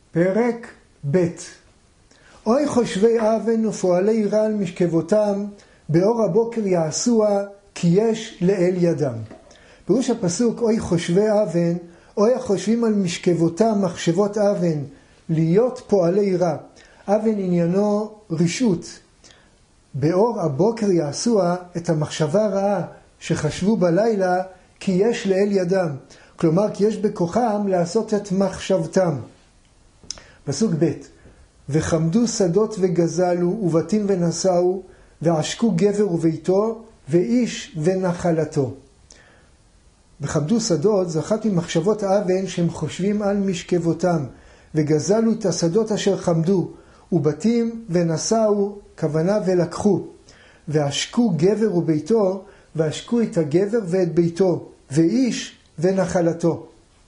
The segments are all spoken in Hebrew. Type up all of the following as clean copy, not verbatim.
פרק ב'. אוי חושבי אבן ופועלי רע על משכבותם, באור הבוקר יעשוה, כי יש לאל ידם. פירוש הפסוק, אוי חושבי אבן, אוי החושבים על משכבותם, מחשבות אבן, להיות פועלי רע. אבן עניינו רשעות. באור הבוקר יעשוה את המחשבה הרעה שחשבו בלילה, כי יש לאל ידם. כלומר, כי יש בכוחם לעשות את מחשבתם. פסוק ב'. וחמדו שדות וגזלו, ובתים ונשאו, ועשקו גבר וביתו, ואיש ונחלתו. וחמדו שדות זה אחת ממחשבות האבן שהם חושבים על משכבותם, וגזלו את השדות אשר חמדו, ובתים ונשאו, כוונה ולקחו. ועשקו גבר וביתו, ועשקו את הגבר ואת ביתו, ואיש ונחלתו.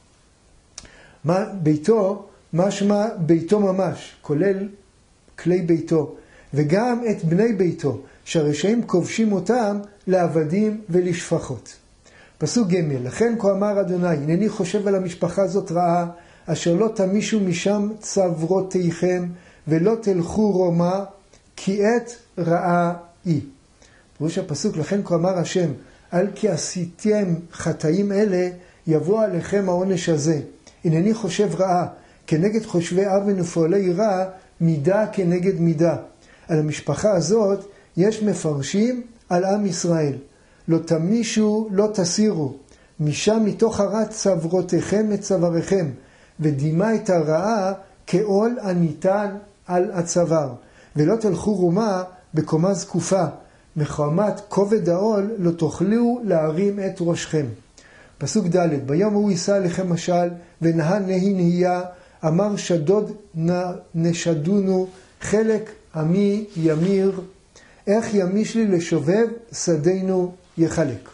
מה ביתו? משמע ביתו ממש, כולל כלי ביתו, וגם את בני ביתו, שהרשעים כובשים אותם לעבדים ולשפחות. פסוק ג'. לכן כה אמר אדוני, הנני חושב על המשפחה הזאת רעה, אשר לא תמישו משם צברותיכם, ולא תלכו רומה, כי עת רעה היא. פירוש הפסוק, לכן כה אמר השם, על כי עשיתם חטאים אלה, יבוא עליכם העונש הזה. הנני חושב רעה, כנגד חושבי אבן ופועלי רע, מידה כנגד מידה. על המשפחה הזאת יש מפרשים על עם ישראל. לא תמישו, לא תסירו. משם מתוך הרע צברותיכם את צוואריכם, ודימה את הרעה כעול הניתן על הצוואר. ולא תלכו רומה בקומה זקופה, מחמת כובד העול לא תוכלו להרים את ראשכם. פסוק ד'. ביום הוא יישא עליכם משל, ונהה נהי נהיה, אמר שדוד נשדונו, חלק עמי ימיר, איך ימיש לי לשובב, שדנו יחלק.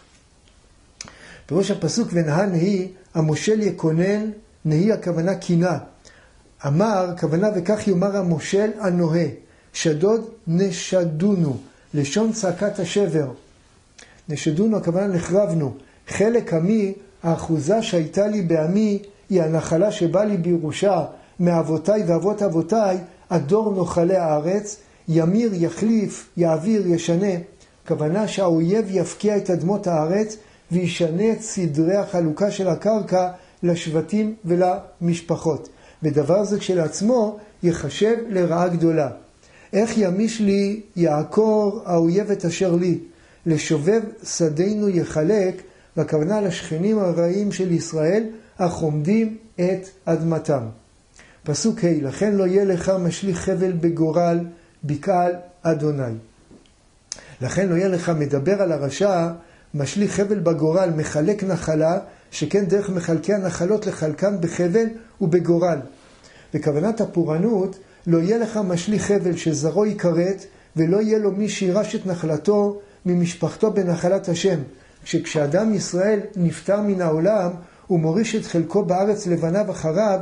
פירוש הפסוק, ונהה נהי, המושל יקונן, נהי הכוונה קינה. אמר, כוונה וכך יאמר המושל הנוהה, שדוד נשדונו, לשון צעקת השבר. נשדונו, הכוונה נחרבנו. חלק עמי, האחוזה שהייתה לי בעמי, היא הנחלה שבא לי בירושה, מאבותיי ואבות אבותיי, הדור נוחלי הארץ, ימיר, יחליף, יעביר, ישנה. כוונה שהאויב יפקיע את אדמות הארץ, וישנה את סדרי החלוקה של הקרקע לשבטים ולמשפחות. ודבר זה כשלעצמו יחשב לרעה גדולה. איך ימיש לי יעקור האויב את אשר לי, לשובב שדנו יחלק, והכוונה לשכנים הרעים של ישראל, החומדים את אדמתם. פסוק ה'. לכן לא יהיה לך משליך חבל בגורל, בקהל אדוני. לכן לא יהיה לך, מדבר על הרשע, משליך חבל בגורל, מחלק נחלה, שכן דרך מחלקי הנחלות לחלקם בחבל ובגורל. וכוונת הפורענות, לא יהיה לך משליך חבל שזרעו יקראת, ולא יהיה לו מי שירש את נחלתו ממשפחתו בנחלת השם. כשאדם ישראל נפטר מן העולם, הוא מוריש את חלקו בארץ לבניו אחריו,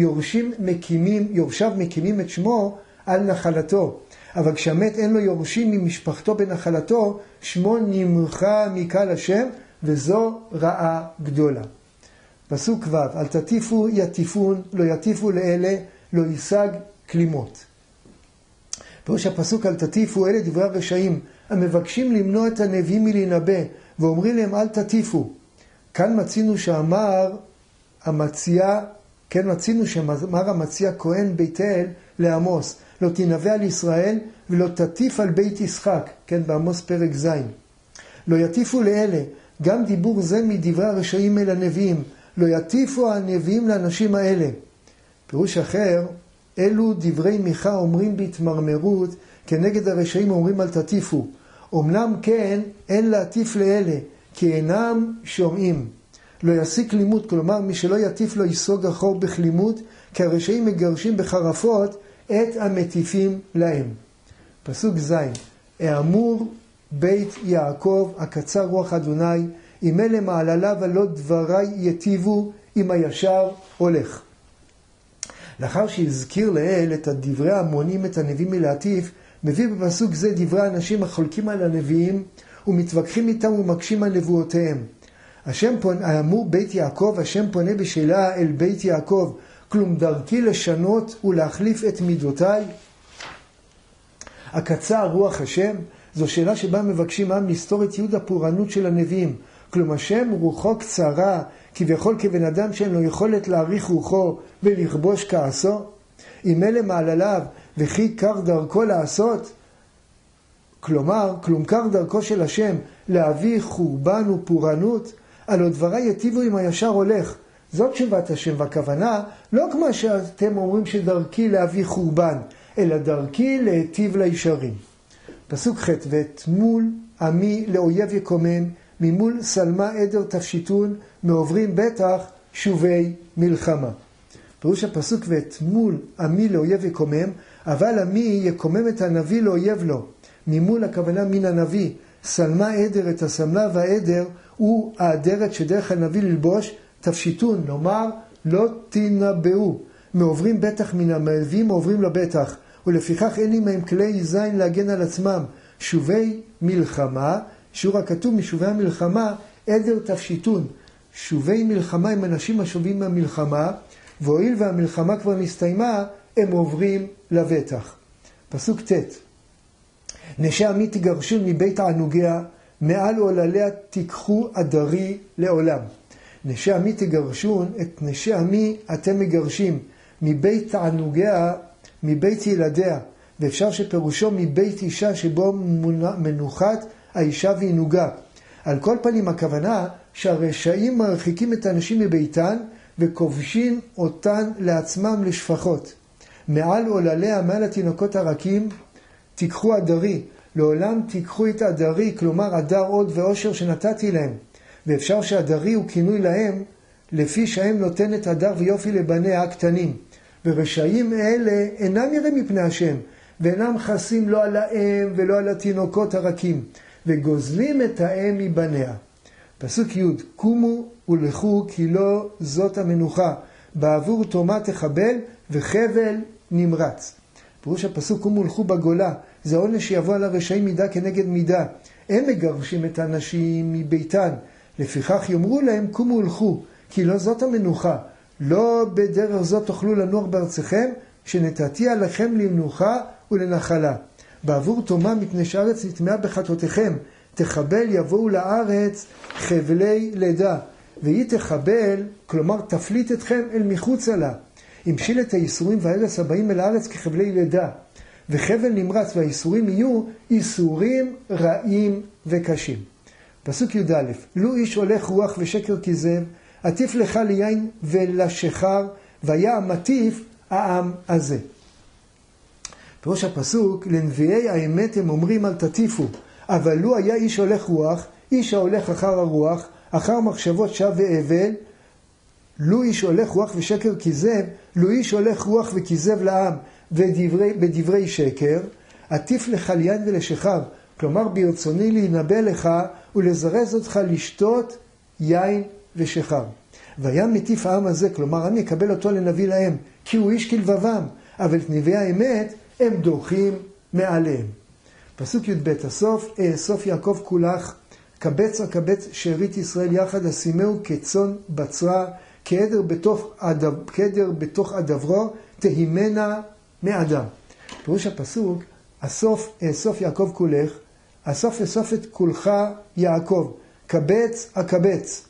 יורשיו מקימים את שמו על נחלתו. אבל כשהמת אין לו יורשים ממשפחתו בנחלתו, שמו נמחה מקהל השם, וזו רעה גדולה. פסוק ו'. אל תטיפו יטיפון, לא יטיפו לאלה, לא ישג כלימות. פירוש הפסוק, אל תטיפו, אלה דברי הרשעים, המבקשים למנוע את הנביאים מלהינבא, ואומרים להם אל תטיפו. כאן מצינו שאמר המציע כהן בית אל לעמוס, לא תנבא על ישראל ולא תטיף על בית ישחק, כן, בעמוס פרק ז'. לא יטיפו לאלה, גם דיבור זה מדברי הרשעים אל הנביאים, לא יטיפו הנביאים לאנשים האלה. פירוש אחר, אלו דברי מיכה אומרים בהתמרמרות, כנגד הרשעים אומרים אל תטיפו. אמנם כן, אין להטיף לאלה, כי אינם שומעים. לא יסיק לימוד, כלומר מי שלא יטיף לו יסוג אחור בכלימות, כי הרשעים מגרשים בחרפות את המטיפים להם. פסוק ז'. האמור בית יעקב, הקצר רוח אדוני, אם אלה מעללה ולא דברי יטיבו, אם הישר הולך. לאחר שהזכיר לאל את הדברי המונים את הנביאים מלהטיף, מביא בפסוק זה דברי האנשים החולקים על הנביאים, ומתווכחים איתם ומקשים על נבואותיהם. האמור בית יעקב, השם פונה בשאלה אל בית יעקב, כלום דרכי לשנות ולהחליף את מידותיי? הקצה רוח השם? זו שאלה שבה מבקשים עם לסתור את ייעוד הפורענות של הנביאים. כלום השם רוחו קצרה, כביכול כבן אדם שאין לו יכולת להעריך רוחו ולכבוש כעסו? אם אלה מעלליו וכי קר דרכו לעשות? כלומר, כלום קר דרכו של השם להביא חורבן ופורענות? הלא דברי יטיבו עם הישר הולך. זאת תשובת השם, והכוונה לא כמו שאתם אומרים שדרכי להביא חורבן, אלא דרכי להיטיב לישרים. פסוק ח' ותמול עמי לאויב יקומם, ממול סלמה עדר תפשיטון, מעוברים בטח שובי מלחמה. פירוש הפסוק ותמול עמי לאויב יקומם, אבל עמי יקומם את הנביא לאויב לו. ממול הכוונה מן הנביא, סלמה עדר, את הסמלה והעדר הוא האדרת שדרך הנביא ללבוש תפשיטון, לומר לא תנבאו. מעוברים בטח מן המלווים עוברים לבטח, ולפיכך אין עמהם כלי זין להגן על עצמם. שובי מלחמה, שיעור הכתוב משובי המלחמה, עדר תפשיטון. שובי מלחמה הם אנשים השובים מהמלחמה, והואיל והמלחמה כבר נסתיימה, הם עוברים לבטח. פסוק ט' נשי עמי תגרשון מבית ענוגיה, מעל עולליה תיקחו עדרי לעולם. נשי עמי תגרשון, את נשי עמי אתם מגרשים, מבית תענוגיה, מבית ילדיה, ואפשר שפירושו מבית אישה שבו מנוחת האישה ועינוגה. על כל פנים הכוונה שהרשעים מרחיקים את האנשים מביתן וכובשים אותן לעצמם לשפחות. מעל עולליה, מעל התינוקות הרכים, תיקחו עדרי, לעולם תיקחו את עדרי, כלומר עדר עוד ואושר שנתתי להם. ואפשר שעדרי הוא כינוי להם, לפי שהם נותנת עדר ויופי לבניה הקטנים. ורשעים אלה אינם יראים מפני השם, ואינם חסים לא על האם ולא על התינוקות הרכים, וגוזלים את האם מבניה. פסוק י' קומו ולכו כי לא זאת המנוחה, בעבור תומה תחבל וחבל נמרץ. פירוש הפסוק קומו ולכו בגולה, זה עונש שיבוא על הרשעים מידה כנגד מידה. הם מגרשים את האנשים מביתן, לפיכך יאמרו להם קומו ולכו, כי לא זאת המנוחה, לא בדרך זאת תוכלו לנוח בארצכם, שנתתי עליכם למנוחה ולנחלה. בעבור תומה מפני שהארץ נטמעה בחטאותיכם, תחבל יבואו לארץ חבלי לידה, והיא תחבל, כלומר תפליט אתכם אל מחוצה לה. המשיל את האיסורים וההרס הבאים אל הארץ כחבלי לידה, וחבל נמרץ, והאיסורים יהיו איסורים רעים וקשים. פסוק י"א לו איש הולך רוח ושקר כזב, עטיף לך ליין ולשחר, והיה המטיף העם הזה. פירוש הפסוק, לנביאי האמת הם אומרים אל תטיפו, אבל לו היה איש הולך רוח, איש ההולך אחר הרוח, אחר מחשבות שווא והבל, לו איש הולך רוח ושקר כזב, לו איש הולך רוח וכזב לעם בדברי שקר, עטיף לך ליין ולשחר, כלומר ברצוני להינבא לך ולזרז אותך לשתות יין ושחר. והיה מטיף העם הזה, כלומר העם יקבל אותו לנביא להם, כי הוא איש כלבבם, אבל את נביאי האמת הם דוחים מעליהם. פסוק י"ב הסוף, אסוף יעקב כולך, קבץ הקבץ שארית ישראל יחד, אשימהו כצאן בצרה, כעדר בתוך הדברו, תהימנה מאדם. פירוש הפסוק, אסוף יעקב כולך, אסוף את כולך יעקב, קבץ הקבץ.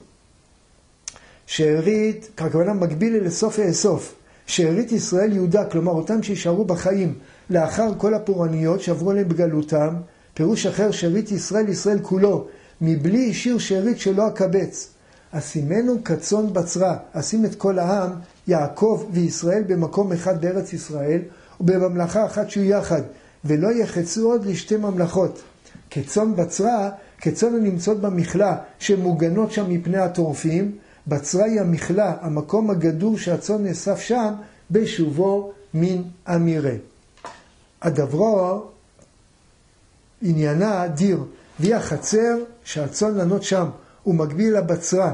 שארית, הכוונה מקביל לאסוף, שארית ישראל יהודה, כלומר אותם שישארו בחיים לאחר כל הפורעניות שעברו להם בגלותם. פירוש אחר, שארית ישראל, ישראל כולו, מבלי השאיר שארית שלא הקבץ. אשימנו כצאן בצרה, אשים את כל העם, יעקב וישראל במקום אחד בארץ ישראל, ובממלכה אחת שהוא יחד, ולא יחצו עוד לשתי ממלכות. כצאן בצרה, כצאן הנמצאות במכלה, שמוגנות שם מפני הטורפים. בצרה היא המכלה, המקום הגדור שהצאן נאסף שם, בשובו מן המרעה. הדברו עניינה דיר, והיא החצר שהצאן לנות שם, ומקביל לה בצרה.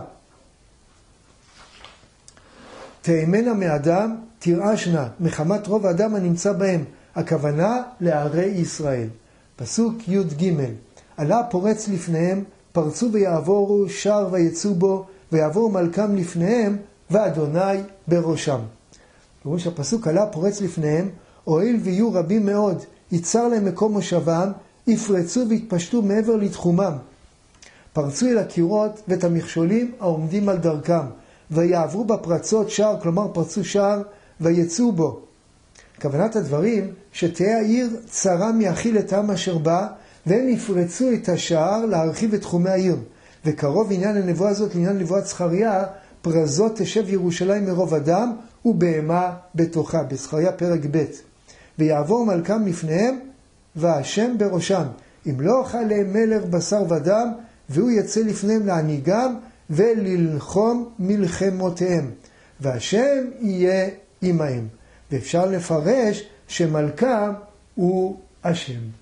תאמנה מאדם, תירעשנה, מחמת רוב האדם הנמצא בהם, הכוונה לערי ישראל. פסוק י"ג עלה פורץ לפניהם, פרצו ויעבורו, שר ויצאו בו, ויעבור מלכם לפניהם, ואדוני בראשם. פירוש הפסוק, עלה פורץ לפניהם, הואיל ויהיו רבים מאוד, ייצר להם מקום מושבם, יפרצו והתפשטו מעבר לתחומם. פרצו אל הקירות ואת המכשולים העומדים על דרכם, ויעברו בפרצות שער, כלומר פרצו שער, ויצאו בו. כוונת הדברים, שתהיה העיר צרה מאכיל את העם אשר בא, והם יפרצו את השער להרחיב את תחומי העיר. וקרוב עניין הנבואה הזאת לעניין נבואת זכריה, פרזות תשב ירושלים מרוב אדם, ובהמה בתוכה, בזכריה פרק ב'. ויעבור מלכם לפניהם, והשם בראשם. אם לא אכל להם מלך בשר ודם, והוא יצא לפניהם להנהיגם, וללחום מלחמותיהם. והשם יהיה עמהם. ואפשר לפרש שמלכם הוא השם.